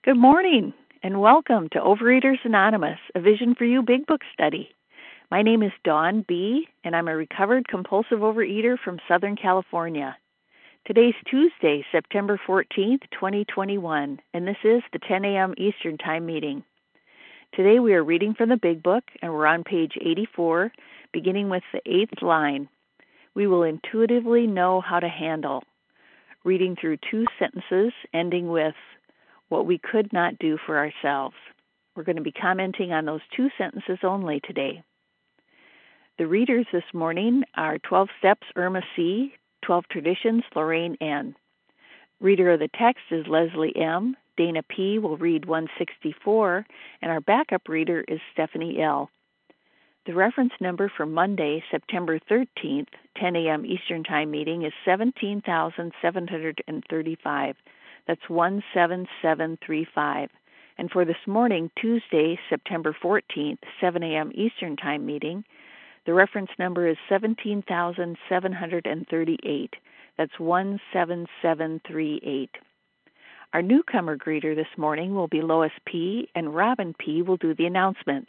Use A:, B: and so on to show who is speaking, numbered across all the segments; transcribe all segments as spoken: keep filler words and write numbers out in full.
A: Good morning, and welcome to Overeaters Anonymous, a Vision for You Big Book study. My name is Dawn B., and I'm a recovered compulsive overeater from Southern California. Today's Tuesday, September fourteenth, twenty twenty-one, and this is the ten a.m. Eastern Time meeting. Today we are reading from the Big Book, and we're on page eighty-four, beginning with the eighth line. We will intuitively know how to handle. Reading through two sentences, ending with, what we could not do for ourselves. We're going to be commenting on those two sentences only today. The readers this morning are twelve Steps, Irma C., twelve Traditions, Lorraine N. Reader of the text is Leslie M. Dana P. will read one sixty-four, and our backup reader is Stephanie L. The reference number for Monday, September thirteenth, ten a.m. Eastern Time meeting is seventeen thousand seven hundred thirty-five. That's one seven seven three five. And for this morning, Tuesday, September fourteenth, seven a.m. Eastern Time meeting, the reference number is seventeen thousand seven hundred thirty-eight. That's one seven seven three eight. Our newcomer greeter this morning will be Lois P., and Robin P. will do the announcements.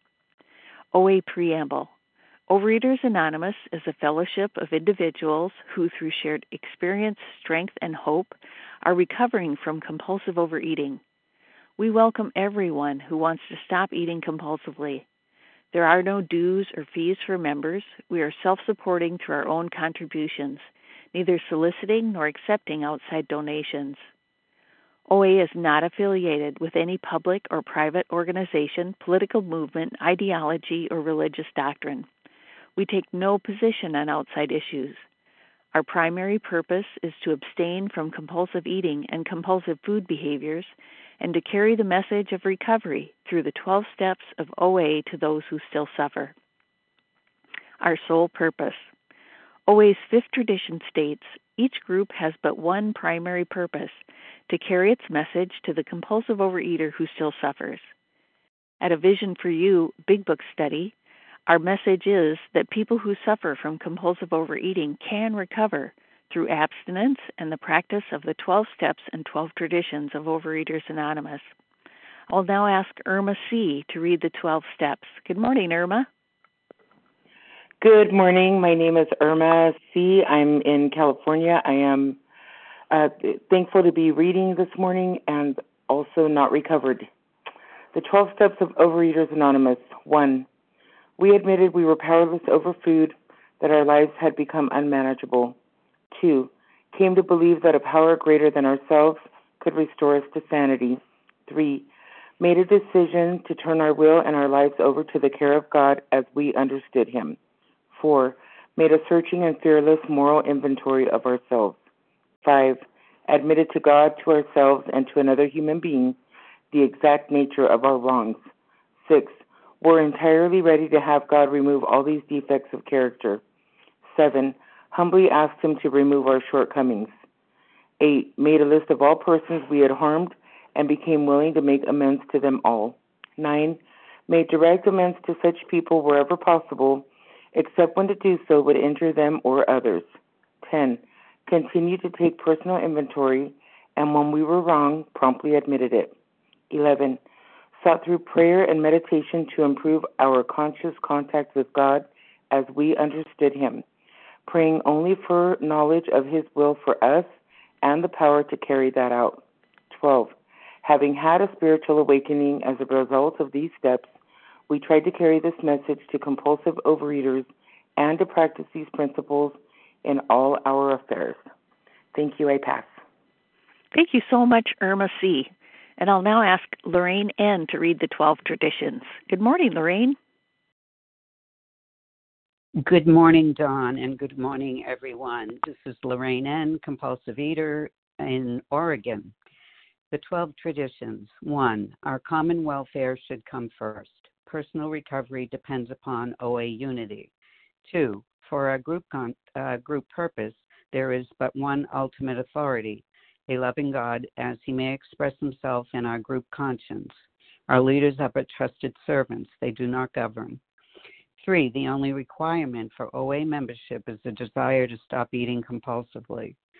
A: O A Preamble. Overeaters Anonymous is a fellowship of individuals who, through shared experience, strength, and hope, are recovering from compulsive overeating. We welcome everyone who wants to stop eating compulsively. There are no dues or fees for members. We are self-supporting through our own contributions, neither soliciting nor accepting outside donations. O A is not affiliated with any public or private organization, political movement, ideology, or religious doctrine. We take no position on outside issues. Our primary purpose is to abstain from compulsive eating and compulsive food behaviors and to carry the message of recovery through the twelve steps of O A to those who still suffer. Our sole purpose. O A's fifth tradition states, each group has but one primary purpose, to carry its message to the compulsive overeater who still suffers. At a Vision for You Big Book study, our message is that people who suffer from compulsive overeating can recover through abstinence and the practice of the twelve steps and twelve traditions of Overeaters Anonymous. I'll now ask Irma C. to read the twelve steps. Good morning, Irma.
B: Good morning. My name is Irma C. I'm in California. I am uh, thankful to be reading this morning and also not recovered. The twelve steps of Overeaters Anonymous. One. We admitted we were powerless over food, that our lives had become unmanageable. Two, came to believe that a power greater than ourselves could restore us to sanity. Three, made a decision to turn our will and our lives over to the care of God as we understood Him. Four, made a searching and fearless moral inventory of ourselves. Five, admitted to God, to ourselves, and to another human being the exact nature of our wrongs. Six, we're entirely ready to have God remove all these defects of character. Seven, humbly asked Him to remove our shortcomings. Eight, made a list of all persons we had harmed and became willing to make amends to them all. Nine, made direct amends to such people wherever possible, except when to do so would injure them or others. Ten, continued to take personal inventory, and when we were wrong, promptly admitted it. Eleven, sought through prayer and meditation to improve our conscious contact with God as we understood Him, praying only for knowledge of His will for us and the power to carry that out. Twelve, having had a spiritual awakening as a result of these steps, we tried to carry this message to compulsive overeaters and to practice these principles in all our affairs. Thank you. I pass.
A: Thank you so much, Irma C. And I'll now ask Lorraine N. to read the twelve traditions. Good morning, Lorraine.
C: Good morning, Dawn, and good morning, everyone. This is Lorraine N., compulsive eater in Oregon. The twelve traditions. One, our common welfare should come first. Personal recovery depends upon O A unity. Two, for our group, con- uh, group purpose, there is but one ultimate authority, a loving God, as He may express Himself in our group conscience. Our leaders are but trusted servants. They do not govern. Three, the only requirement for O A membership is the desire to stop eating compulsively.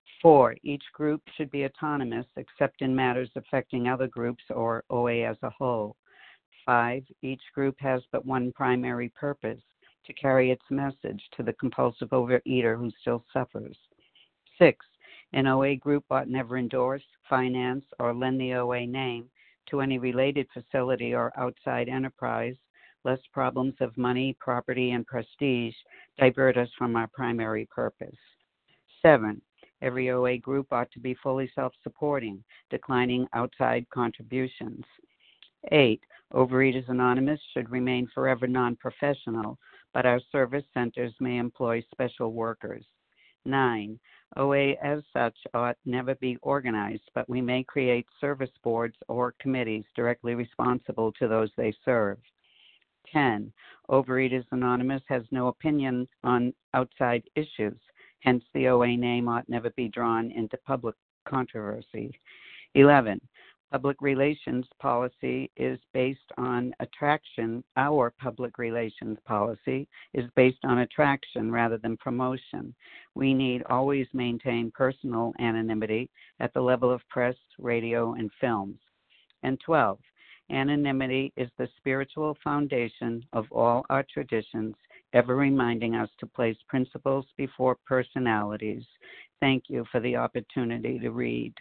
C: Four, each group should be autonomous except in matters affecting other groups or O A as a whole. Five, each group has but one primary purpose, to carry its message to the compulsive overeater who still suffers. Six, an O A group ought never endorse, finance, or lend the O A name to any related facility or outside enterprise, lest problems of money, property, and prestige divert us from our primary purpose. Seven, every O A group ought to be fully self-supporting, declining outside contributions. Eight, Overeaters Anonymous should remain forever non-professional, but our service centers may employ special workers. Nine, O A as such ought never be organized, but we may create service boards or committees directly responsible to those they serve. Ten, Overeaters Anonymous has no opinion on outside issues, hence the O A name ought never be drawn into public controversy. Eleven, public relations policy is based on attraction. Our public relations policy is based on attraction rather than promotion. We need always maintain personal anonymity at the level of press, radio, and films. And twelve, anonymity is the spiritual foundation of all our traditions, ever reminding us to place principles before personalities. Thank you for the opportunity to read.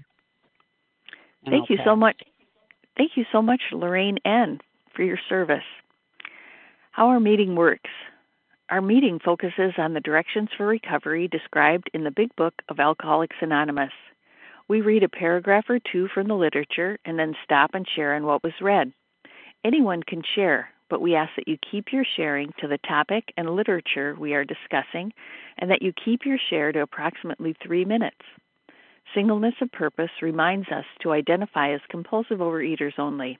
C: And
A: Thank
C: I'll
A: you
C: pass.
A: so much. Thank you so much, Lorraine N., for your service. How our meeting works. Our meeting focuses on the directions for recovery described in the Big Book of Alcoholics Anonymous. We read a paragraph or two from the literature and then stop and share on what was read. Anyone can share, but we ask that you keep your sharing to the topic and literature we are discussing, and that you keep your share to approximately three minutes. Singleness of purpose reminds us to identify as compulsive overeaters only.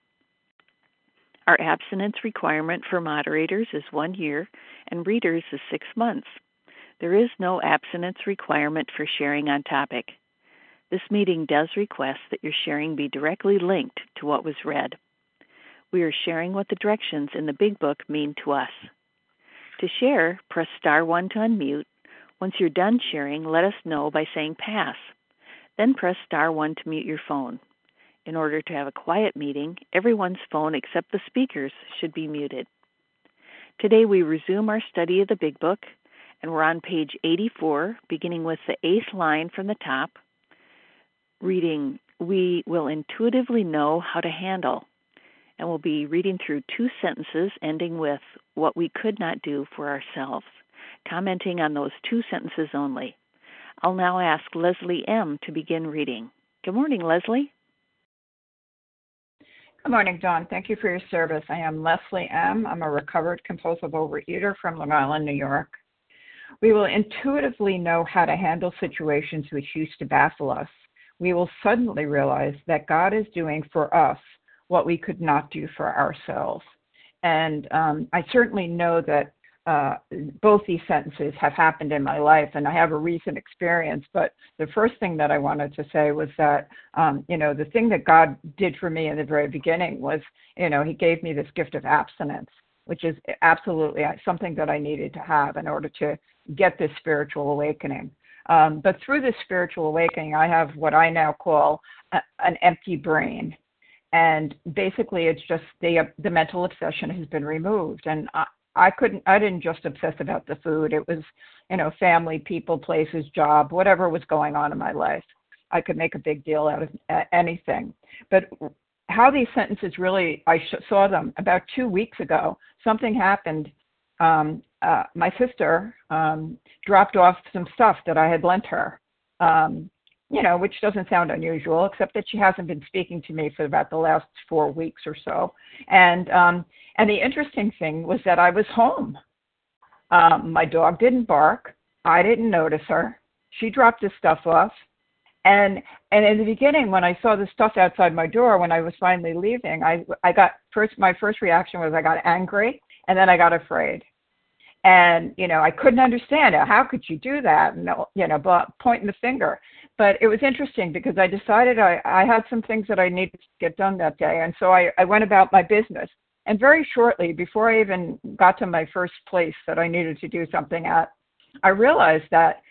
A: Our abstinence requirement for moderators is one year and readers is six months. There is no abstinence requirement for sharing on topic. This meeting does request that your sharing be directly linked to what was read. We are sharing what the directions in the Big Book mean to us. To share, press star one to unmute. Once you're done sharing, let us know by saying pass. Then press star one to mute your phone. In order to have a quiet meeting, everyone's phone except the speaker's should be muted. Today we resume our study of the Big Book, and we're on page eighty-four, beginning with the eighth line from the top, reading, "We will intuitively know how to handle," and we'll be reading through two sentences ending with, "what we could not do for ourselves," commenting on those two sentences only. I'll now ask Leslie M. to begin reading. Good morning, Leslie.
D: Good morning, Dawn. Thank you for your service. I am Leslie M. I'm a recovered compulsive overeater from Long Island, New York. We will intuitively know how to handle situations which used to baffle us. We will suddenly realize that God is doing for us what we could not do for ourselves. And um, I certainly know that Uh, both these sentences have happened in my life, and I have a recent experience. But the first thing that I wanted to say was that, um, you know, the thing that God did for me in the very beginning was, you know, he gave me this gift of abstinence, which is absolutely something that I needed to have in order to get this spiritual awakening. Um, but through this spiritual awakening, I have what I now call a, an empty brain. And basically, it's just the, the mental obsession has been removed. And I, I couldn't, I didn't just obsess about the food. It was, you know, family, people, places, job, whatever was going on in my life. I could make a big deal out of anything. But how these sentences really, I sh- saw them about two weeks ago. Something happened. Um, uh, my sister um, dropped off some stuff that I had lent her, um, you know, which doesn't sound unusual, except that she hasn't been speaking to me for about the last four weeks or so. And um, and the interesting thing was that I was home. Um, my dog didn't bark. I didn't notice her. She dropped this stuff off. And and in the beginning, when I saw the stuff outside my door, when I was finally leaving, I I got first my first reaction was I got angry, and then I got afraid. And, you know, I couldn't understand it. How could you do that? And, you know, but pointing the finger. But it was interesting because I decided I, I had some things that I needed to get done that day. And so I, I went about my business. And very shortly, before I even got to my first place that I needed to do something at, I realized that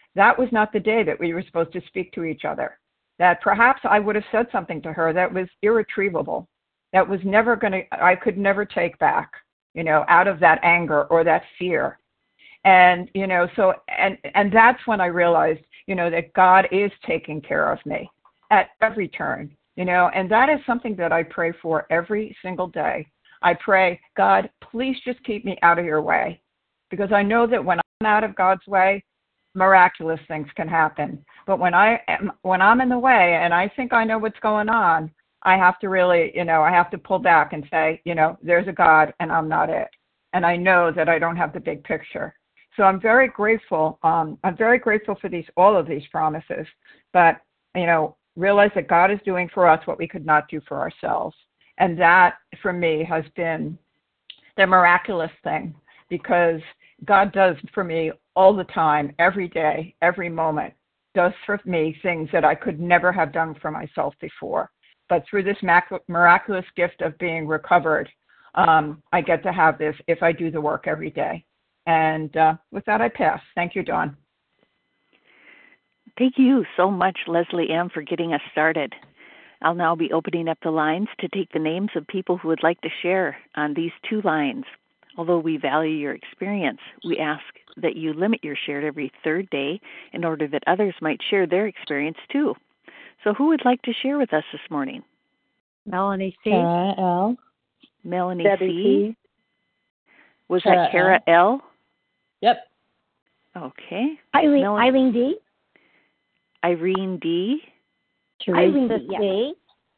D: that was not the day that we were supposed to speak to each other. That perhaps I would have said something to her that was irretrievable, that was never going to, I could never take back, you know, out of that anger or that fear. And, you know, so, and, and that's when I realized, you know, that God is taking care of me at every turn, you know, and that is something that I pray for every single day. I pray, God, please just keep me out of your way, because I know that when I'm out of God's way, miraculous things can happen. But when I am, when I'm in the way and I think I know what's going on, I have to really, you know, I have to pull back and say, you know, there's a God and I'm not it. And I know that I don't have the big picture. So I'm very grateful. Um, I'm very grateful for these, all of these promises. But, you know, realize that God is doing for us what we could not do for ourselves. And that, for me, has been the miraculous thing, because God does for me all the time, every day, every moment, does for me things that I could never have done for myself before. But through this miraculous gift of being recovered, um, I get to have this if I do the work every day. And uh, with that, I pass. Thank you, Dawn.
A: Thank you so much, Leslie M., for getting us started. I'll now be opening up the lines to take the names of people who would like to share on these two lines. Although we value your experience, we ask that you limit your share to every third day in order that others might share their experience too. So who would like to share with us this morning?
E: Melanie C.
F: Kara L.
A: Melanie
F: Debbie
A: C.
F: C.
A: Was
F: Kara
A: that Kara L? L?
F: Yep.
A: Okay.
E: Eileen,
A: Mel-
E: Eileen D.
A: Irene D.
F: Teresa
E: Eileen D,
F: C.
E: yes.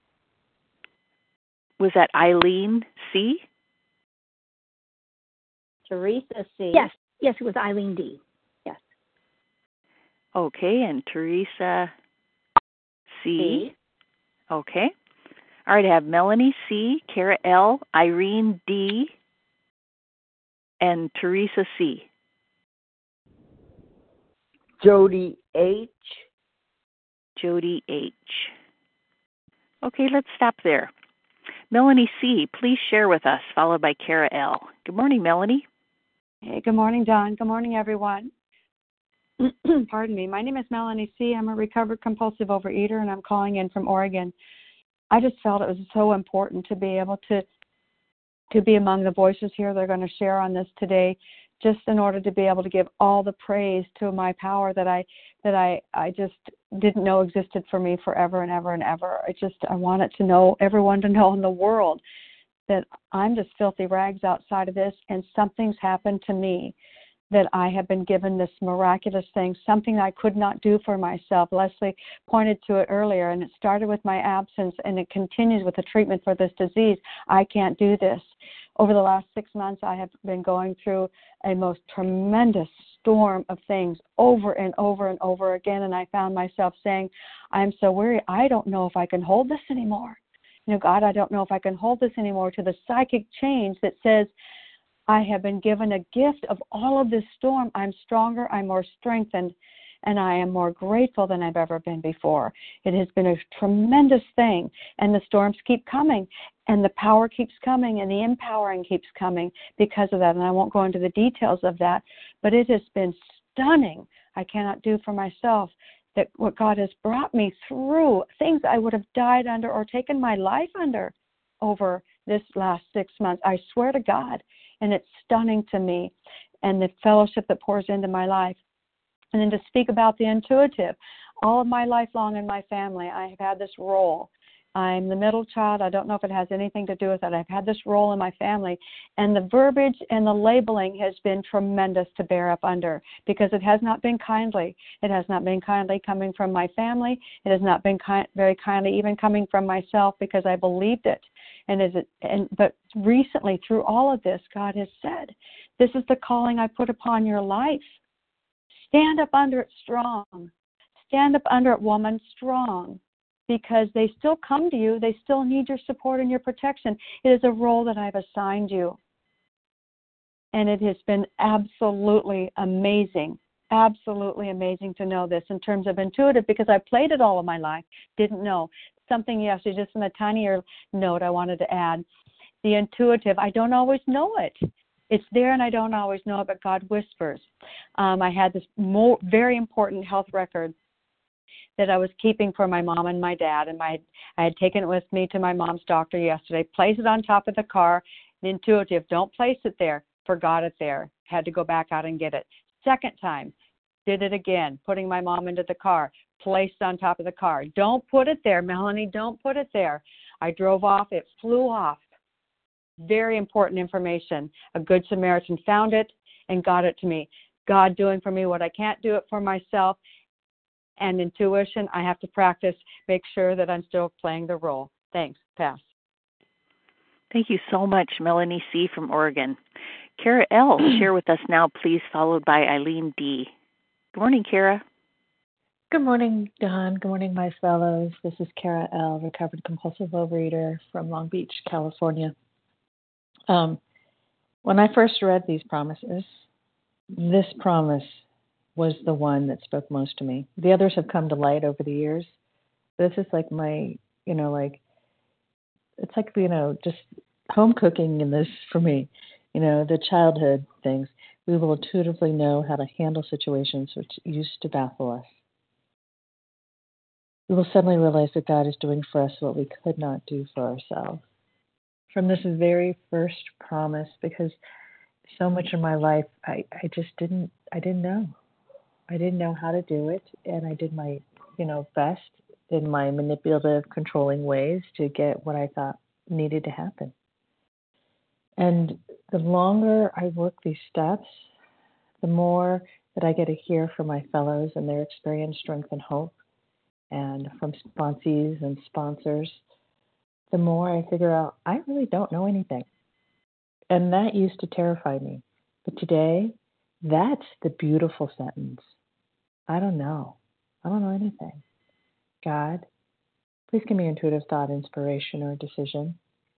A: Was that Eileen C?
F: Teresa C.
E: Yes, yes, it was Eileen D. Yes.
A: Okay, and Teresa C.
F: C.
A: Okay. All right, I have Melanie C., Kara L., Irene D., and Teresa C.
G: Jody H.
A: Jody H. Okay, let's stop there. Melanie C., please share with us, followed by Kara L. Good morning, Melanie.
H: Hey, good morning, Dawn. Good morning, everyone. Pardon me. My name is Melanie C. I'm a recovered compulsive overeater, and I'm calling in from Oregon. I just felt it was so important to be able to to be among the voices here that are going to share on this today, just in order to be able to give all the praise to my power that I that I, I just didn't know existed for me forever and ever and ever. I just I wanted to know, everyone to know in the world, that I'm just filthy rags outside of this, and something's happened to me, that I have been given this miraculous thing, something I could not do for myself. Leslie pointed to it earlier, and it started with my absence, and it continues with the treatment for this disease. I can't do this. Over the last six months, I have been going through a most tremendous storm of things over and over and over again, and I found myself saying, I'm so weary, I don't know if I can hold this anymore. You know, God, I don't know if I can hold this anymore, to the psychic change that says, I have been given a gift of all of this storm. I'm stronger, I'm more strengthened, and I am more grateful than I've ever been before. It has been a tremendous thing, and the storms keep coming, and the power keeps coming, and the empowering keeps coming because of that, and I won't go into the details of that, but it has been stunning. I cannot do for myself that what God has brought me through, things I would have died under or taken my life under over this last six months. I swear to God. And it's stunning to me, and the fellowship that pours into my life. And then to speak about the intuitive, all of my life long in my family, I have had this role. I'm the middle child. I don't know if it has anything to do with it. I've had this role in my family, and the verbiage and the labeling has been tremendous to bear up under, because it has not been kindly. It has not been kindly coming from my family. It has not been ki- very kindly even coming from myself, because I believed it. And is it? And but recently, through all of this, God has said, "This is the calling I put upon your life. Stand up under it strong. Stand up under it, woman, strong." Because they still come to you. They still need your support and your protection. It is a role that I've assigned you. And it has been absolutely amazing, absolutely amazing to know this in terms of intuitive, because I played it all of my life, didn't know. Something yesterday, just in a tinier note I wanted to add. The intuitive, I don't always know it. It's there and I don't always know it, but God whispers. Um, I had this more, very important health record that I was keeping for my mom and my dad, and my I had taken it with me to my mom's doctor yesterday. Place it on top of the car. Intuitive, don't place it there. Forgot it there. Had to go back out and get it. Second time, did it again, putting my mom into the car. Placed on top of the car. Don't put it there, Melanie. Don't put it there. I drove off. It flew off. Very important information. A good Samaritan found it and got it to me. God doing for me what I can't do it for myself. And intuition, I have to practice, make sure that I'm still playing the role. Thanks. Pass.
A: Thank you so much, Melanie C. from Oregon. Kara L., share with us now, please, followed by Eileen D. Good morning, Kara.
F: Good morning, Don. Good morning, my fellows. This is Kara L., recovered compulsive overeater from Long Beach, California. Um, when I first read these promises, this promise was the one that spoke most to me. The others have come to light over the years. This is like my, you know, like, it's like, you know, just home cooking in this for me. You know, the childhood things. We will intuitively know how to handle situations which used to baffle us. We will suddenly realize that God is doing for us what we could not do for ourselves. From this very first promise, because so much in my life, I, I just didn't, I didn't know. I didn't know how to do it, and I did my, you know, best in my manipulative, controlling ways to get what I thought needed to happen. And the longer I work these steps, the more that I get to hear from my fellows and their experience, strength, and hope, and from sponsees and sponsors, the more I figure out I really don't know anything. And that used to terrify me. But today, that's the beautiful sentence. I don't know. I don't know anything. God, please give me intuitive thought, inspiration, or decision.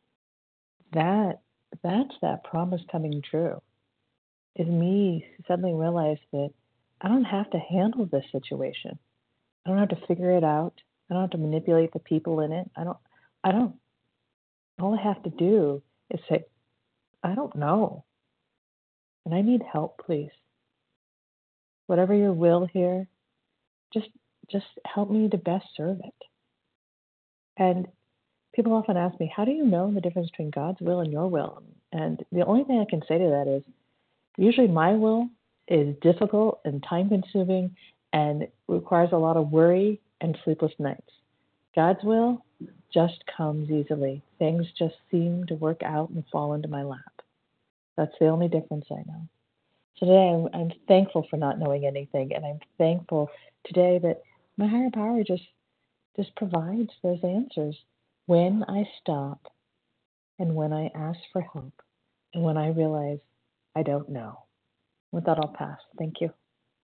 F: That, that's that promise coming true. Is me suddenly realize that I don't have to handle this situation. I don't have to figure it out. I don't have to manipulate the people in it. I don't, I don't. All I have to do is say, I don't know. And I need help, please. Whatever your will here, just just help me to best serve it. And people often ask me, how do you know the difference between God's will and your will? And the only thing I can say to that is, usually my will is difficult and time-consuming and requires a lot of worry and sleepless nights. God's will just comes easily. Things just seem to work out and fall into my lap. That's the only difference I know. So today I'm, I'm thankful for not knowing anything, and I'm thankful today that my higher power just just provides those answers when I stop and when I ask for help and when I realize I don't know. With that, I'll pass. Thank you.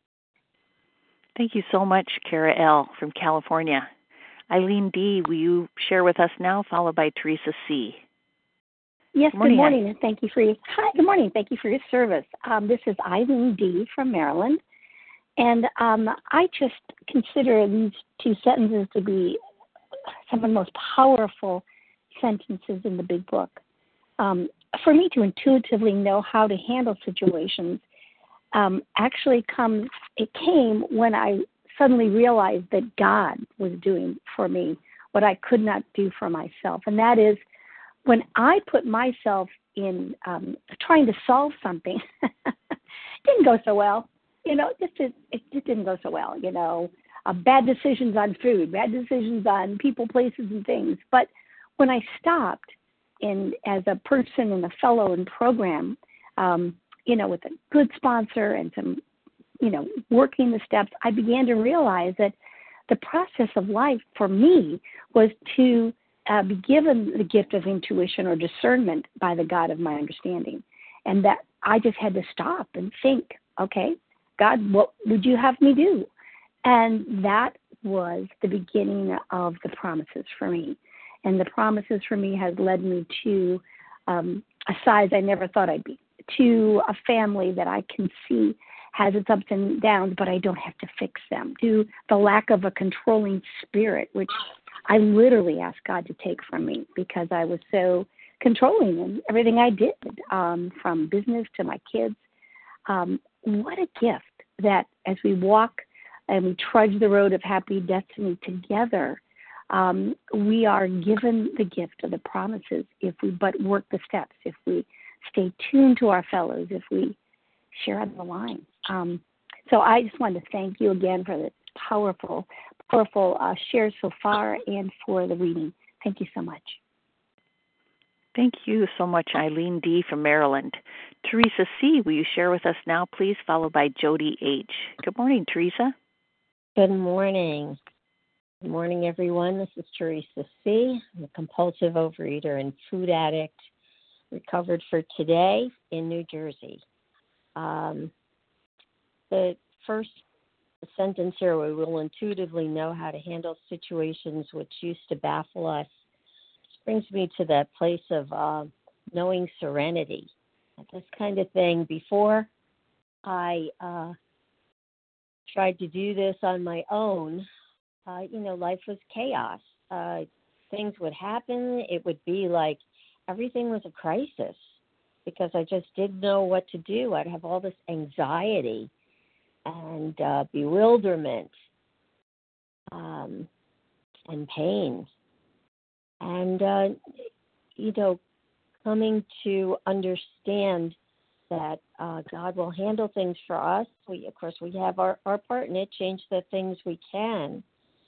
A: Thank you so much, Kara L. from California. Eileen D., will you share with us now, followed by Teresa C.?
E: Yes,
A: Good morning,
E: good morning, and thank you for your, hi, good morning, thank you for your service. Um, this is Eileen D. from Maryland, and um, I just consider these two sentences to be some of the most powerful sentences in the big book. Um, for me to intuitively know how to handle situations um, actually comes, it came when I suddenly realized that God was doing for me what I could not do for myself, and that is when I put myself in um, trying to solve something, it didn't go so well. You know, it just, it just didn't go so well, you know. Uh, bad decisions on food, bad decisions on people, places, and things. But when I stopped in as a person and a fellow in program, um, you know, with a good sponsor and some, you know, working the steps, I began to realize that the process of life for me was to Uh, be given the gift of intuition or discernment by the God of my understanding. And that I just had to stop and think, okay, God, what would you have me do? And that was the beginning of the promises for me. And the promises for me has led me to um, a size I never thought I'd be, to a family that I can see has its ups and downs, but I don't have to fix them, to the lack of a controlling spirit, which I literally asked God to take from me because I was so controlling in everything I did, um, from business to my kids. Um, what a gift that as we walk and we trudge the road of happy destiny together, um, we are given the gift of the promises if we but work the steps, if we stay tuned to our fellows, if we share on the line. Um, so I just wanted to thank you again for the powerful, powerful uh, shares so far and for the reading. Thank you so much.
A: Thank you so much, Eileen D. from Maryland. Teresa C., will you share with us now, please, followed by Jody H. Good morning, Teresa.
I: Good morning. Good morning, everyone. This is Teresa C. I'm a compulsive overeater and food addict, recovered for today in New Jersey. Um, the first sentence here, we will intuitively know how to handle situations which used to baffle us, brings me to that place of uh, knowing serenity. This kind of thing. Before I uh, tried to do this on my own, uh, you know, life was chaos. Uh, things would happen. It would be like everything was a crisis because I just didn't know what to do. I'd have all this anxiety and uh, bewilderment um, and pain. And, uh, you know, coming to understand that uh, God will handle things for us. We, of course, we have our, our part in it, change the things we can.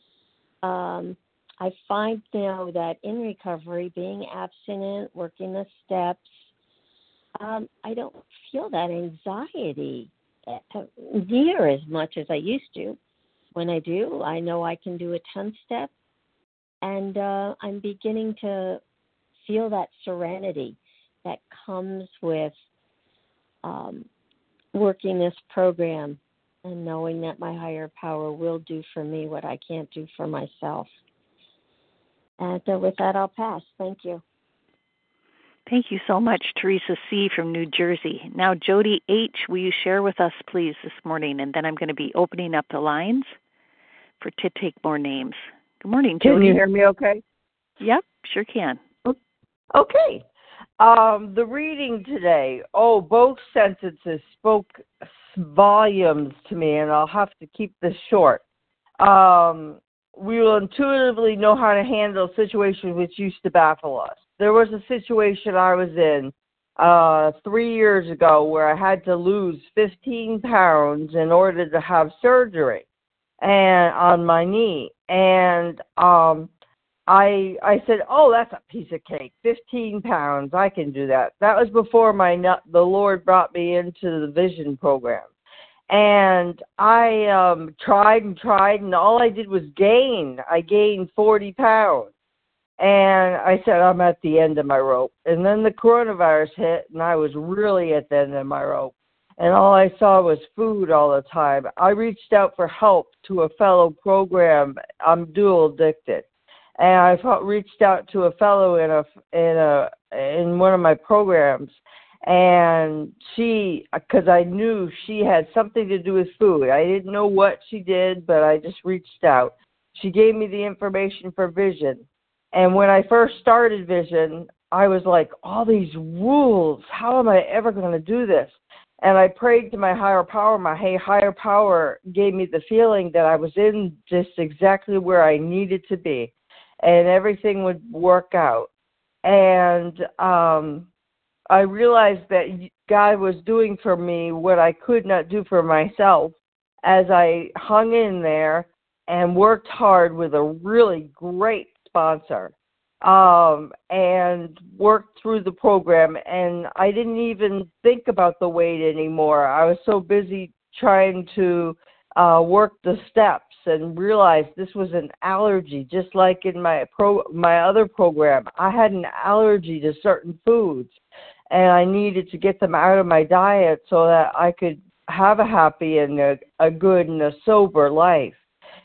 I: Um, I find now that in recovery, being abstinent, working the steps, um, I don't feel that anxiety near as much as I used to. When I do, I know I can do a tenth step. And uh, I'm beginning to feel that serenity that comes with um, working this program and knowing that my higher power will do for me what I can't do for myself. And uh, with that, I'll pass. Thank you.
A: Thank you so much, Teresa C. from New Jersey. Now, Jody H., will you share with us, please, this morning? And then I'm going to be opening up the lines for to take more names. Good morning, Jody.
G: Can you hear me okay?
A: Yep, sure can.
G: Okay. Um, the reading today, oh, both sentences spoke volumes to me, and I'll have to keep this short. Um, we will intuitively know how to handle situations which used to baffle us. There was a situation I was in uh, three years ago where I had to lose fifteen pounds in order to have surgery and on my knee. And um, I I said, oh, that's a piece of cake, fifteen pounds, I can do that. That was before my the Lord brought me into the Vision program. And I um, tried and tried, and all I did was gain. I gained forty pounds. And I said, I'm at the end of my rope. And then the coronavirus hit, and I was really at the end of my rope. And all I saw was food all the time. I reached out for help to a fellow program. I'm dual addicted. And I felt, reached out to a fellow in a in a in one of my programs, and she, because I knew she had something to do with food. I didn't know what she did, but I just reached out. She gave me the information for Vision. And when I first started Vision, I was like, all these rules, how am I ever going to do this? And I prayed to my higher power. My higher power gave me the feeling that I was in just exactly where I needed to be, and everything would work out. And um, I realized that God was doing for me what I could not do for myself as I hung in there and worked hard with a really great sponsor um, and worked through the program. And I didn't even think about the weight anymore. I was so busy trying to uh, work the steps and realized this was an allergy, just like in my pro my other program. I had an allergy to certain foods, and I needed to get them out of my diet so that I could have a happy and a, a good and a sober life.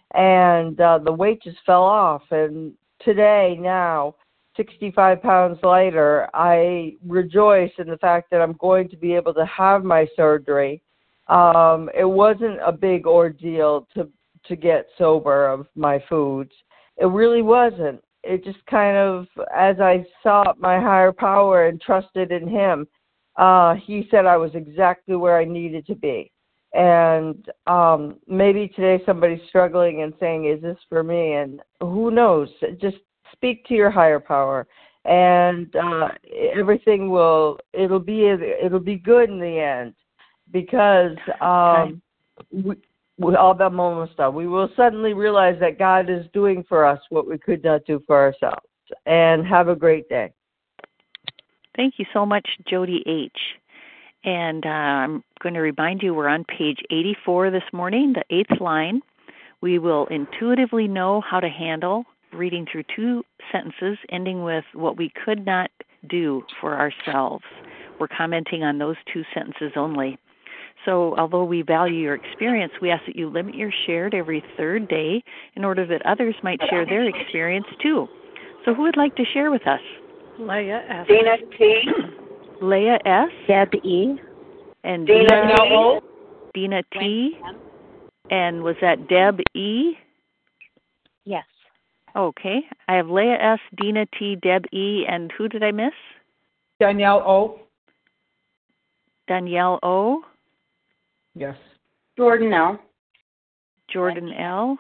G: And uh, the weight just fell off. And today, now, sixty-five pounds later, I rejoice in the fact that I'm going to be able to have my surgery. Um, it wasn't a big ordeal to to get sober of my foods. It really wasn't. it just kind of, as I sought my higher power and trusted in him, uh, he said I was exactly where I needed to be. And um, maybe today somebody's struggling and saying, is this for me? And who knows? Just speak to your higher power, and uh, everything will, it'll be, it'll be good in the end, because um, we, we, all that moment stuff, we will suddenly realize that God is doing for us what we could not do for ourselves. And have a great day.
A: Thank you so much, Jody H. And uh, I'm going to remind you we're on page eighty-four this morning, the eighth line. We will intuitively know how to handle reading through two sentences ending with what we could not do for ourselves. We're commenting on those two sentences only. So although we value your experience, we ask that you limit your share to every third day in order that others might share their experience too. So who would like to share with us?
J: Leah S.
K: Dina T.
A: Leah S.
E: Deb E.
A: And
K: Dina
A: Dina,
K: O.
A: Dina T. And was that Deb E?
E: Yes.
A: Okay. I have Leah S., Dina T., Deb E., and who did I miss?
J: Danielle O.
A: Danielle O.
J: Yes.
K: Jordan L.
A: Jordan L.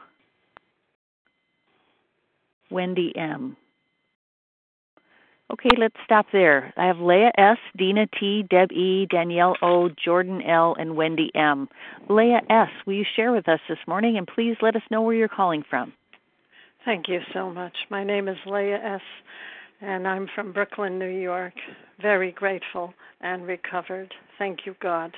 A: Wendy M. Okay, let's stop there. I have Leah S., Dina T., Deb E., Danielle O., Jordan L., and Wendy M. Leah S., will you share with us this morning, and please let us know where you're calling from.
J: Thank you so much. My name is Leah S., and I'm from Brooklyn, New York. Very grateful and recovered. Thank you, God.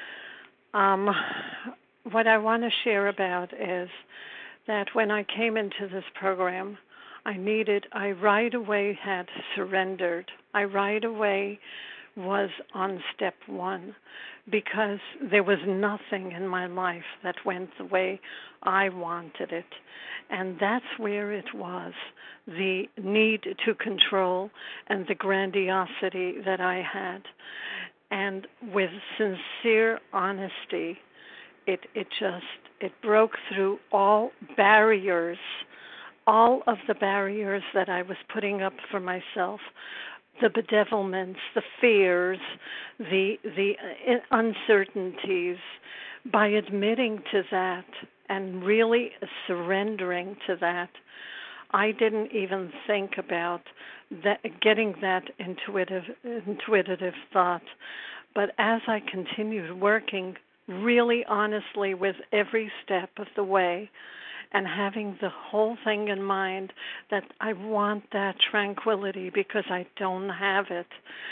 J: Um, what I want to share about is that when I came into this program, I needed, I right away had surrendered. I right away was on step one, because there was nothing in my life that went the way I wanted it. And that's where it was, the need to control and the grandiosity that I had. And with sincere honesty, it, it just, it broke through all barriers, all of the barriers that I was putting up for myself, the bedevilments, the fears, the the uncertainties. By admitting to that and really surrendering to that, I didn't even think about that, getting that intuitive intuitive thought. But as I continued working really honestly with every step of the way, and having the whole thing in mind that I want that tranquility because I don't have it.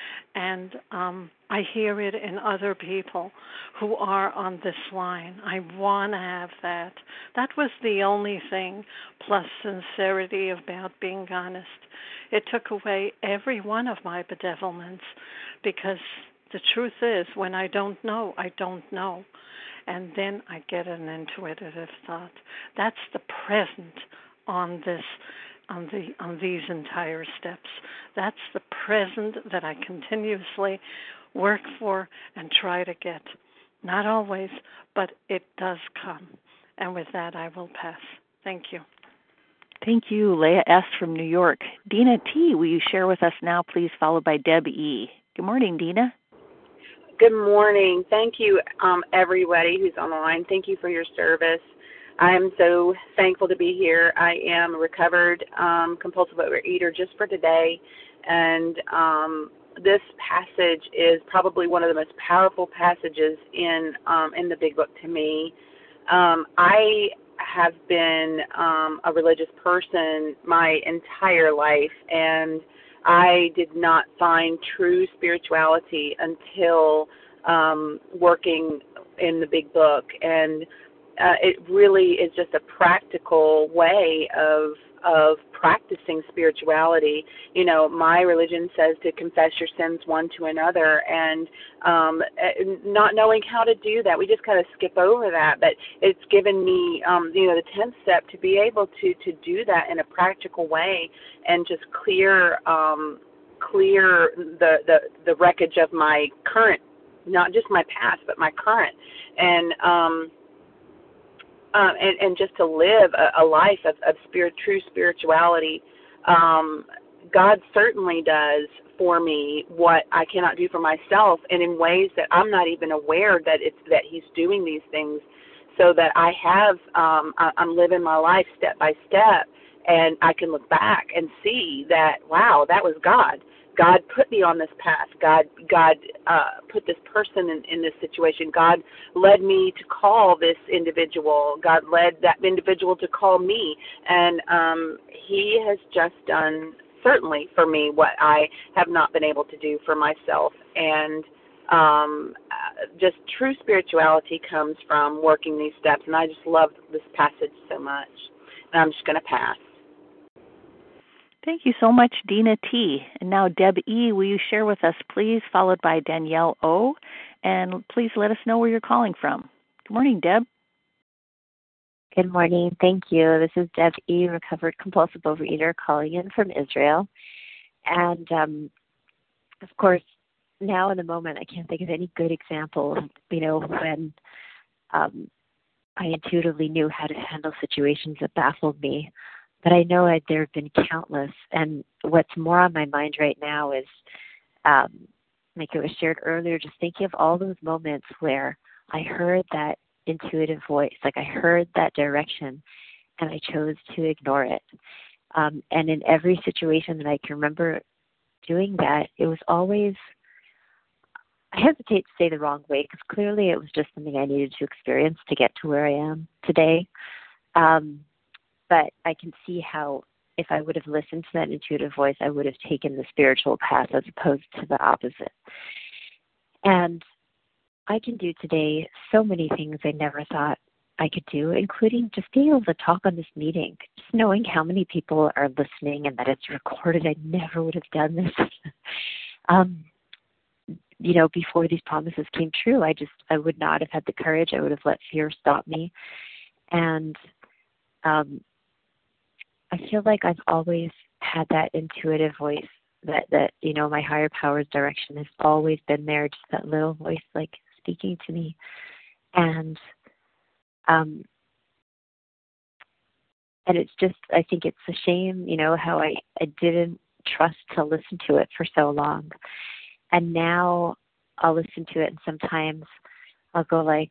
J: And um, I hear it in other people who are on this line. I want to have that. That was the only thing, plus sincerity about being honest. It took away every one of my bedevilments, because the truth is, when I don't know, I don't know. And then I get an intuitive thought. That's the present on this, on the on these entire steps. That's the present that I continuously work for and try to get. Not always, but it does come. And with that, I will pass. Thank you.
A: Thank you, Leah S. from New York. Dina T., will you share with us now, please, followed by Deb E. Good morning, Dina.
K: Good morning. Thank you, um, everybody who's on the line. Thank you for your service. I am so thankful to be here. I am a recovered um, compulsive overeater just for today, and um, this passage is probably one of the most powerful passages in um, in the Big Book to me. Um, I have been um, a religious person my entire life, and I did not find true spirituality until um, working in the Big Book, and uh, it really is just a practical way of of practicing spirituality. You know, my religion says to confess your sins one to another, and um, not knowing how to do that, we just kind of skip over that. But it's given me, um, you know, the tenth step to be able to to do that in a practical way and just clear um, clear the, the the wreckage of my current, not just my past, but my current, and um, um, and, and just to live a, a life of, of spirit, true spirituality um, God certainly does for me what I cannot do for myself, and in ways that I'm not even aware that it's that He's doing these things, so that I have um, I, I'm living my life step by step, and I can look back and see that, wow, that was God. God put me on this path. God, God uh, put this person in, in this situation. God led me to call this individual. God led that individual to call me, and um, He has just done certainly for me what I have not been able to do for myself. And um, uh, just true spirituality comes from working these steps, and I just love this passage so much. And I'm just going to pass.
A: Thank you so much, Dina T. And now, Deb E., will you share with us, please, followed by Danielle O. And please let us know where you're calling from. Good morning, Deb.
L: Good morning. Thank you. This is Deb E., recovered compulsive overeater, calling in from Israel. And, um, of course, now in the moment, I can't think of any good example, you know, when um, I intuitively knew how to handle situations that baffled me. But I know that there have been countless. And what's more on my mind right now is, um, like it was shared earlier, just thinking of all those moments where I heard that intuitive voice, like I heard that direction, and I chose to ignore it. Um, and in every situation that I can remember doing that, it was always, I hesitate to say the wrong way, because clearly it was just something I needed to experience to get to where I am today. Um, but I can see how if I would have listened to that intuitive voice, I would have taken the spiritual path as opposed to the opposite. And I can do today so many things I never thought I could do, including just being able to talk on this meeting, just knowing how many people are listening and that it's recorded. I never would have done this, um, you know, before these promises came true. I just, I would not have had the courage. I would have let fear stop me. And um, I feel like I've always had that intuitive voice that, that, you know, my higher power's direction has always been there, just that little voice, like, speaking to me. And um and it's just, I think it's a shame, you know, how I, I didn't trust to listen to it for so long. And now I'll listen to it, and sometimes I'll go like,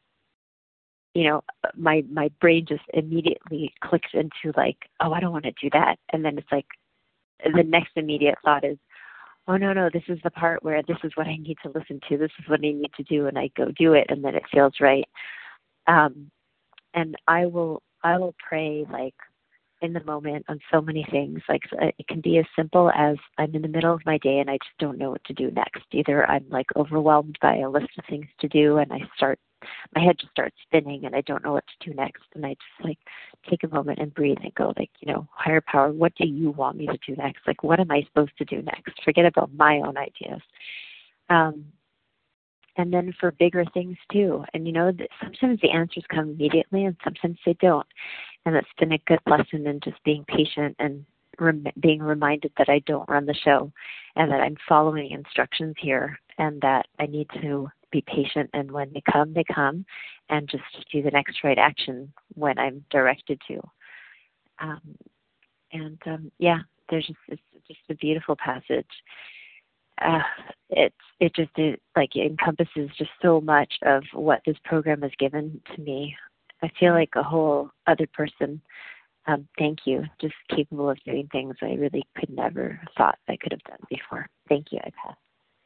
L: you know, my my brain just immediately clicks into like, oh, I don't want to do that. And then it's like the next immediate thought is, oh, no, no, this is the part where this is what I need to listen to. This is what I need to do, and I go do it, and then it feels right. Um, and I will I will pray, like, in the moment on so many things. Like, it can be as simple as I'm in the middle of my day and I just don't know what to do next. Either I'm, like, overwhelmed by a list of things to do, and I start, my head just starts spinning, and I don't know what to do next. And I just, like, take a moment and breathe and go, like, you know, higher power, what do you want me to do next? Like, what am I supposed to do next? Forget about my own ideas. Um, and then for bigger things too. And, you know, sometimes the answers come immediately and sometimes they don't. And that's been a good lesson in just being patient and rem- being reminded that I don't run the show, and that I'm following instructions here, and that I need to be patient, and when they come, they come, and just do the next right action when I'm directed to. Um, and um, yeah, there's just, it's just a beautiful passage. Uh, it's it just it, like it encompasses just so much of what this program has given to me. I feel like a whole other person. Um, thank you. Just capable of doing things I really could never thought I could have done before. Thank you. I pass.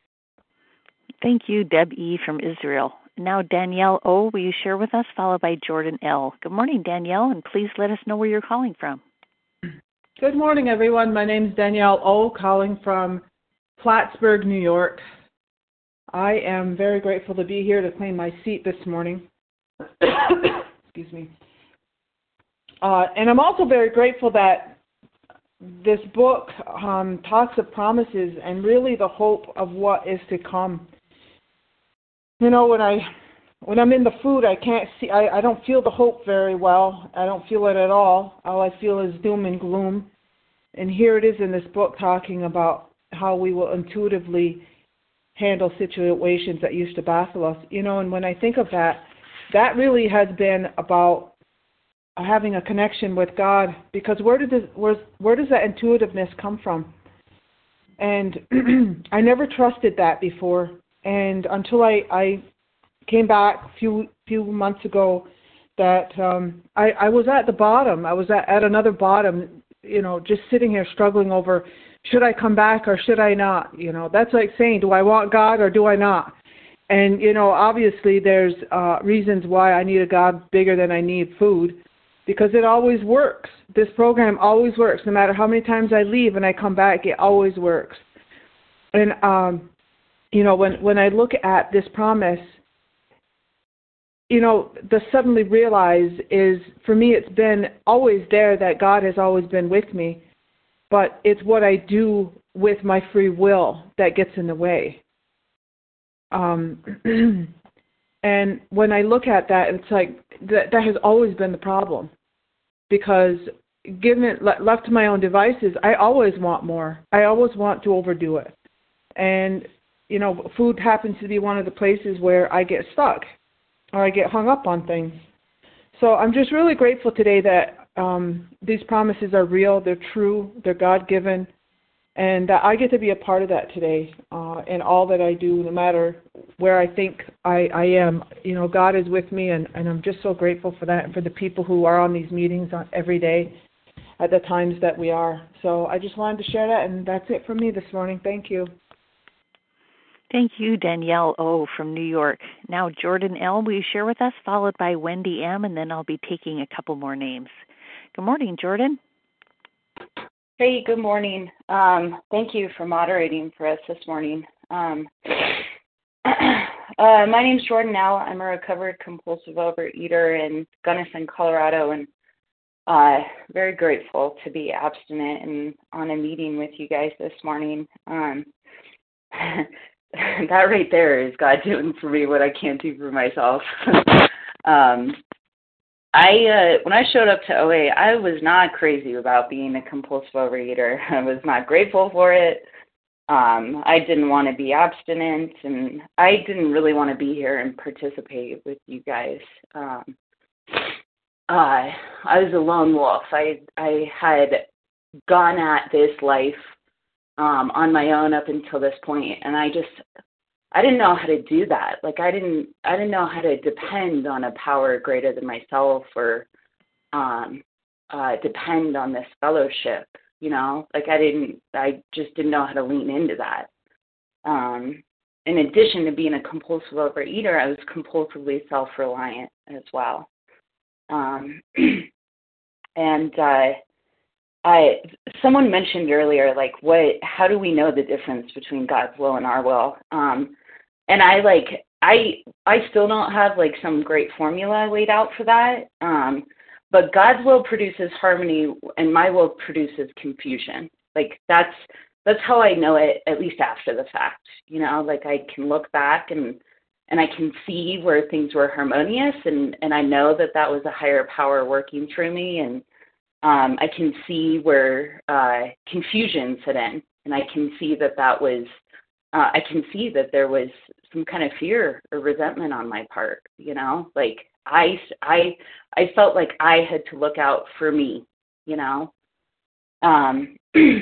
A: Thank you, Deb E. from Israel. Now, Danielle O., will you share with us, followed by Jordan L. Good morning, Danielle, and please let us know where you're calling from.
M: Good morning, everyone. My name is Danielle O., calling from Plattsburgh, New York. I am very grateful to be here to claim my seat this morning. Excuse me. Uh, and I'm also very grateful that this book um, talks of promises and really the hope of what is to come. You know, when I when I'm in the food, I can't see. I, I don't feel the hope very well. I don't feel it at all. All I feel is doom and gloom. And here it is in this book talking about how we will intuitively handle situations that used to baffle us. You know, and when I think of that, that really has been about having a connection with God, because where did this, where, where does that intuitiveness come from? And I never trusted that before, and until I, I came back a few few months ago, that um, I, I was at the bottom. I was at, at another bottom, you know, just sitting here struggling over, should I come back or should I not? You know, that's like saying, do I want God or do I not? And, you know, obviously there's uh, reasons why I need a God bigger than I need food, because it always works. This program always works. No matter how many times I leave and I come back, it always works. And, um, you know, when, when I look at this promise, you know, the suddenly realize is, for me, it's been always there that God has always been with me, but it's what I do with my free will that gets in the way. Um, and when I look at that, it's like that, that has always been the problem, because given it left to my own devices, I always want more. I always want to overdo it. And, you know, food happens to be one of the places where I get stuck or I get hung up on things. So I'm just really grateful today that um, these promises are real, they're true, they're God-given, and that I get to be a part of that today uh, in all that I do, no matter where I think I, I am. You know, God is with me, and, and I'm just so grateful for that and for the people who are on these meetings on, every day at the times that we are. So I just wanted to share that, and that's it for me this morning. Thank you.
A: Thank you, Danielle O. from New York. Now, Jordan L., will you share with us, followed by Wendy M., and then I'll be taking a couple more names. Good morning, Jordan.
N: Hey, good morning. Um, thank you for moderating for us this morning. Um, uh, my name's Jordan L. I'm a recovered compulsive overeater in Gunnison, Colorado, and uh, very grateful to be abstinent and on a meeting with you guys this morning. Um, that right there is God doing for me what I can't do for myself. um, I uh, when I showed up to O A, I was not crazy about being a compulsive overeater. I was not grateful for it. Um, I didn't want to be abstinent, and I didn't really want to be here and participate with you guys. Um, uh, I was a lone wolf. I I had gone at this life um, on my own up until this point, and I just I didn't know how to do that. Like I didn't I didn't know how to depend on a power greater than myself, or um, uh, depend on this fellowship. You know, like I didn't I just didn't know how to lean into that. Um, in addition to being a compulsive overeater, I was compulsively self-reliant as well. Um, and uh, I someone mentioned earlier, like, what? How do we know the difference between God's will and our will? Um, and I like I I still don't have like some great formula laid out for that. Um, but God's will produces harmony, and my will produces confusion. Like that's that's how I know it, at least after the fact. You know, like I can look back and and I can see where things were harmonious, and and I know that that was a higher power working through me, and Um, I can see where uh, confusion set in, and I can see that that was, uh, I can see that there was some kind of fear or resentment on my part, you know, like I, I, I felt like I had to look out for me, you know. Um,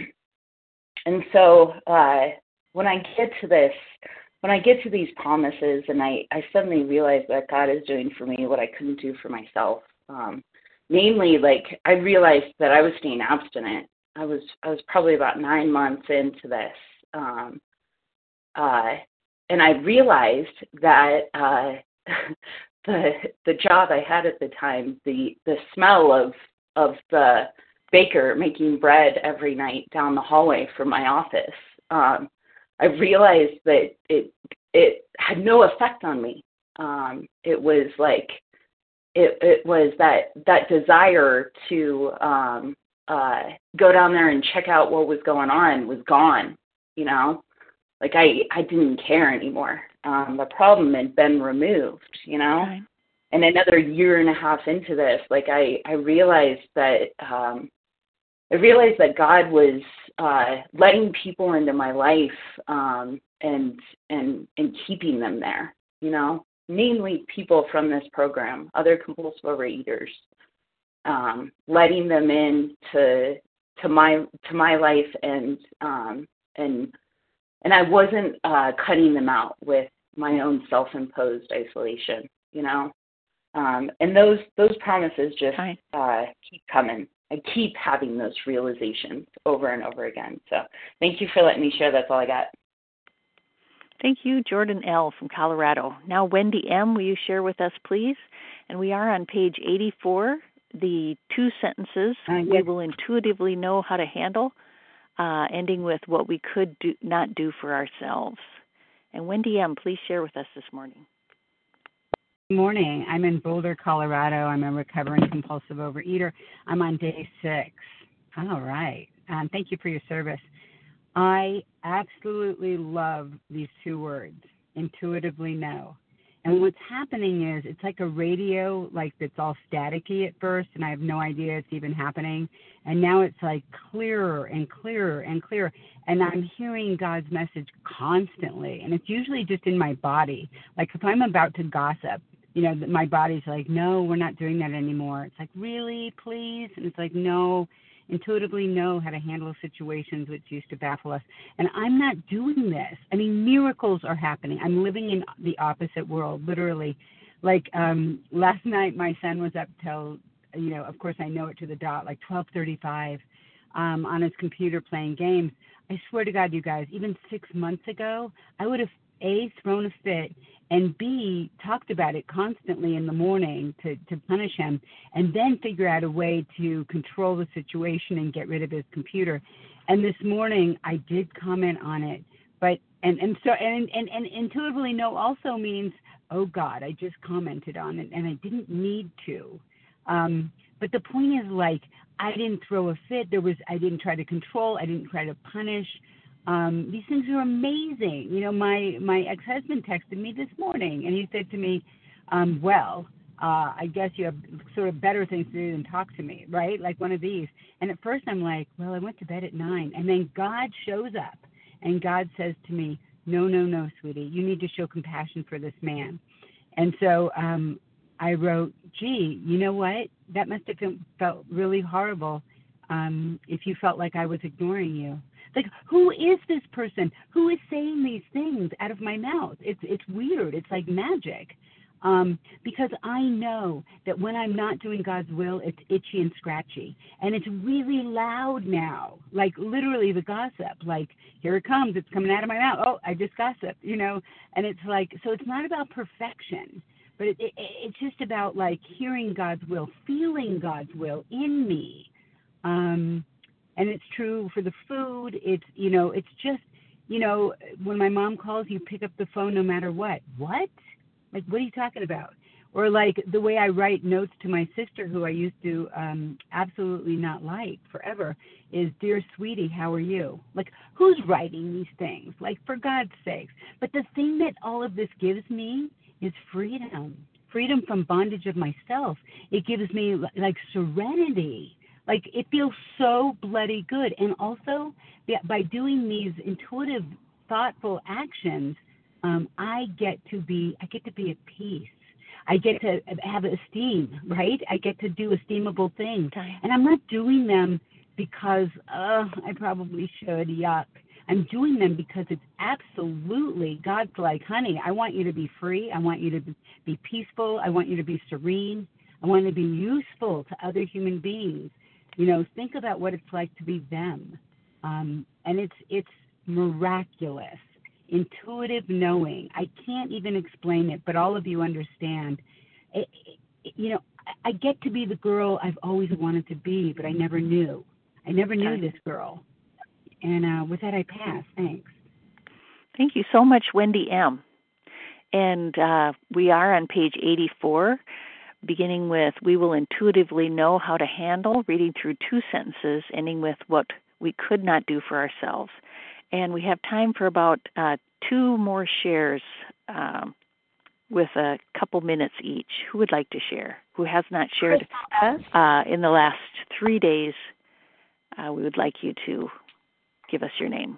N: and so uh, when I get to this, when I get to these promises, and I, I suddenly realize that God is doing for me what I couldn't do for myself. Um, Namely, like I realized that I was staying abstinent. I was I was probably about nine months into this, um, uh, and I realized that uh, the the job I had at the time, the the smell of of the baker making bread every night down the hallway from my office, um, I realized that it it had no effect on me. Um, it was like It, it was that that desire to um, uh, go down there and check out what was going on was gone, you know? Like I, I didn't care anymore. Um, the problem had been removed, you know? Right. And another year and a half into this, like I, I realized that um, I realized that God was uh, letting people into my life um, and and and keeping them there, you know? Namely people from this program, other compulsive overeaters. um, letting them in to to my to my life, and um, and and I wasn't uh, cutting them out with my own self-imposed isolation, you know. Um, and those those promises just uh, keep coming. I keep having those realizations over and over again. So thank you for letting me share. That's all I got.
A: Thank you, Jordan L. from Colorado. Now, Wendy M., will you share with us, please? And we are on page eighty-four, the two sentences uh, yes. we will intuitively know how to handle, uh, ending with what we could do, not do for ourselves. And Wendy M., please share with us this morning.
C: Good morning. I'm in Boulder, Colorado. I'm a recovering compulsive overeater. I'm on day six. All right. Um, thank you for your service. I absolutely love these two words, intuitively know. And what's happening is it's like a radio, like that's all staticky at first, and I have no idea it's even happening. And now it's like clearer and clearer and clearer. And I'm hearing God's message constantly. And it's usually just in my body. Like if I'm about to gossip, you know, my body's like, no, we're not doing that anymore. It's like, really, please? And it's like, no. Intuitively know how to handle situations which used to baffle us. And I'm not doing this. I mean, miracles are happening. I'm living in the opposite world, literally. Like um, last night, my son was up till, you know, of course I know it to the dot, like twelve thirty-five um, on his computer playing games. I swear to God, you guys, even six months ago, I would have, A, thrown a fit, and B, talked about it constantly in the morning to, to punish him, and then figure out a way to control the situation and get rid of his computer. And this morning, I did comment on it. But and, and so and, and, and intuitively know also means, oh God, I just commented on it, and I didn't need to. Um, but the point is, like, I didn't throw a fit. There was I didn't try to control. I didn't try to punish. Um, these things are amazing. You know, my, my ex-husband texted me this morning, and he said to me, um, well, uh, I guess you have sort of better things to do than talk to me, right? Like one of these. And at first I'm like, well, I went to bed at nine. And then God shows up, and God says to me, no, no, no, sweetie, you need to show compassion for this man. And so um, I wrote, gee, you know what? That must have felt really horrible um, if you felt like I was ignoring you. Like, who is this person? Who is saying these things out of my mouth? It's it's weird. It's like magic. Um, because I know that when I'm not doing God's will, it's itchy and scratchy. And it's really loud now. Like, literally the gossip. Like, here it comes. It's coming out of my mouth. Oh, I just gossiped, you know. And it's like, so it's not about perfection. But it, it, it's just about, like, hearing God's will, feeling God's will in me. Um And it's true for the food. It's, you know, it's just, you know, when my mom calls, you pick up the phone no matter what. What? Like, what are you talking about? Or like the way I write notes to my sister, who I used to um, absolutely not like forever, is, dear sweetie, how are you? Like, who's writing these things? Like, for God's sakes. But the thing that all of this gives me is freedom. Freedom from bondage of myself. It gives me, like, serenity. Like, it feels so bloody good. And also, by doing these intuitive, thoughtful actions, um, I get to be, I get to be at peace. I get to have esteem, right? I get to do esteemable things. And I'm not doing them because, uh, I probably should, yuck. I'm doing them because it's absolutely, God's like, honey, I want you to be free. I want you to be peaceful. I want you to be serene. I want you to be useful to other human beings. You know, think about what it's like to be them. Um, and it's it's miraculous, intuitive knowing. I can't even explain it, but all of you understand. It, it, you know, I, I get to be the girl I've always wanted to be, but I never knew. I never knew this girl. And uh, with that, I pass. Thanks.
A: Thank you so much, Wendy M. And uh, we are on page eighty-four. Beginning with, we will intuitively know how to handle, reading through two sentences, ending with what we could not do for ourselves. And we have time for about uh, two more shares um, with a couple minutes each. Who would like to share? Who has not shared uh, in the last three days? Uh, we would like you to give us your name.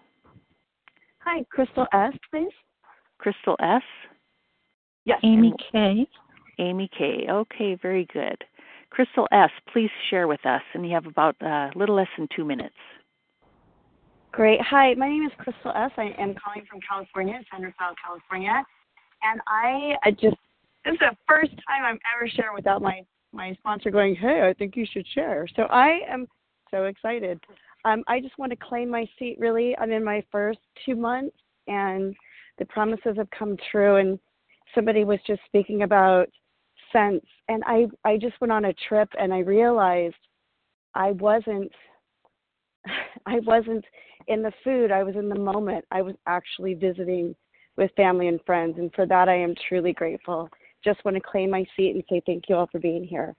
O: Hi, Crystal S., please.
A: Crystal S.?
O: Yes.
A: Amy K. Amy K. Okay, very good. Crystal S., please share with us, and you have about a uh, little less than two minutes.
O: Great. Hi, my name is Crystal S. I am calling from California, San Rafael, California. And I, I just, this is the first time I'm ever sharing without my, my sponsor going, hey, I think you should share. So I am so excited. Um, I just want to claim my seat, really. I'm in my first two months, and the promises have come true. And somebody was just speaking about sense. And I, I just went on a trip, and I realized I wasn't, I wasn't in the food. I was in the moment. I was actually visiting with family and friends. And for that, I am truly grateful. Just want to claim my seat and say thank you all for being here.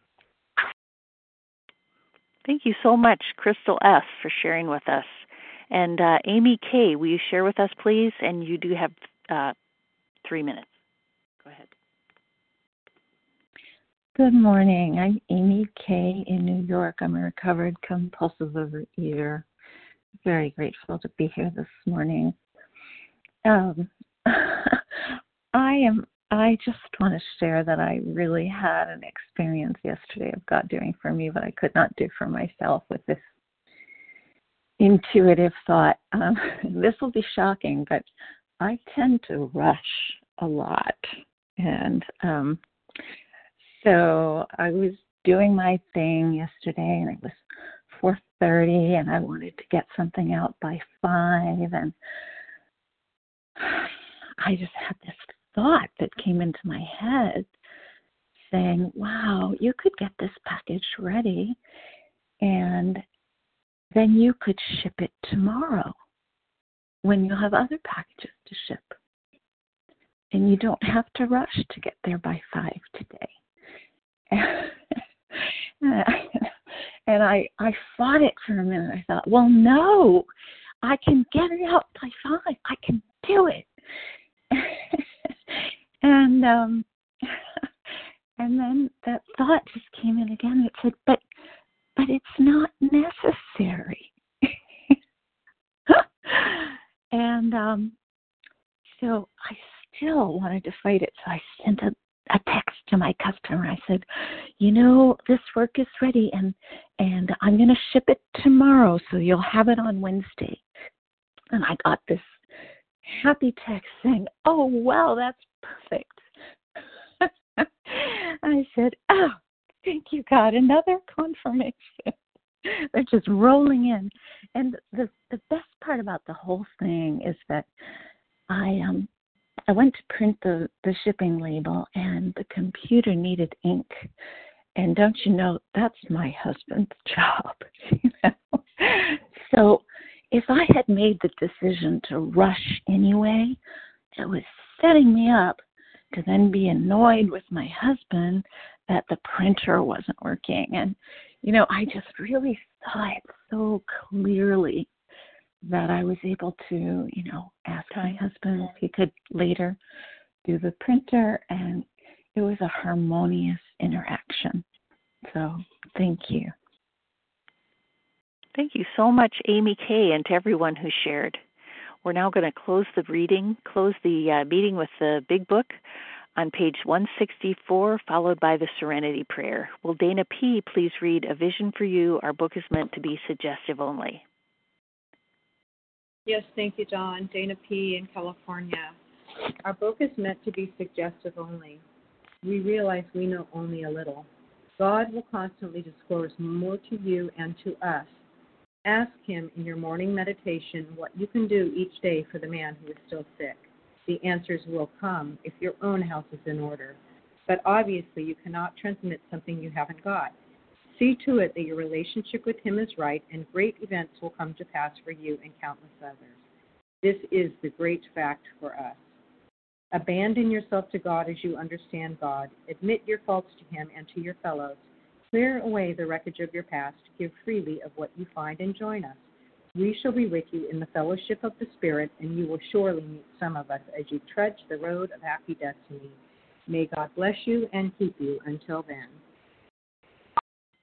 A: Thank you so much, Crystal S., for sharing with us. And uh, Amy K., will you share with us, please? And you do have uh, three minutes. Go ahead.
P: Good morning. I'm Amy K. in New York. I'm a recovered compulsive overeater. Very grateful to be here this morning. Um, I am. I just want to share that I really had an experience yesterday of God doing for me what I could not do for myself with this intuitive thought. Um, this will be shocking, but I tend to rush a lot. And um, so I was doing my thing yesterday, and it was four thirty, and I wanted to get something out by five, and I just had this thought that came into my head saying, wow, you could get this package ready and then you could ship it tomorrow when you have other packages to ship. And you don't have to rush to get there by five today. And I, I fought it for a minute. I thought, well, no, I can get it out by five. I can do it. and um, and then that thought just came in again. It said, but but it's not necessary. and um, so I still wanted to fight it. So I sent a, a text to my customer. I said, you know, this work is ready, and and I'm going to ship it tomorrow, so you'll have it on Wednesday. And I got this happy text saying, oh, wow, that's perfect. I said, oh, thank you, God, another confirmation. They're just rolling in. And the the best part about the whole thing is that I um I went to print the, the shipping label, and the computer needed ink. And don't you know, that's my husband's job. You know? So if I had made the decision to rush anyway, it was setting me up to then be annoyed with my husband that the printer wasn't working. And, you know, I just really saw it so clearly that I was able to, you know, ask my husband if he could later do the printer, and it was a harmonious interaction. So thank you.
A: Thank you so much, Amy K., and to everyone who shared. We're now going to close the reading, close the uh, meeting with the Big Book on page one sixty-four, followed by the Serenity Prayer. Will Dana P. please read A Vision for You? Our book is meant to be suggestive only.
Q: Yes, thank you, Dawn. Dana P. in California. Our book is meant to be suggestive only. We realize we know only a little. God will constantly disclose more to you and to us. Ask him in your morning meditation what you can do each day for the man who is still sick. The answers will come if your own house is in order. But obviously you cannot transmit something you haven't got. See to it that your relationship with him is right, and great events will come to pass for you and countless others. This is the great fact for us. Abandon yourself to God as you understand God. Admit your faults to him and to your fellows. Clear away the wreckage of your past. Give freely of what you find and join us. We shall be with you in the fellowship of the Spirit, and you will surely meet some of us as you trudge the road of happy destiny. May God bless you and keep you until then.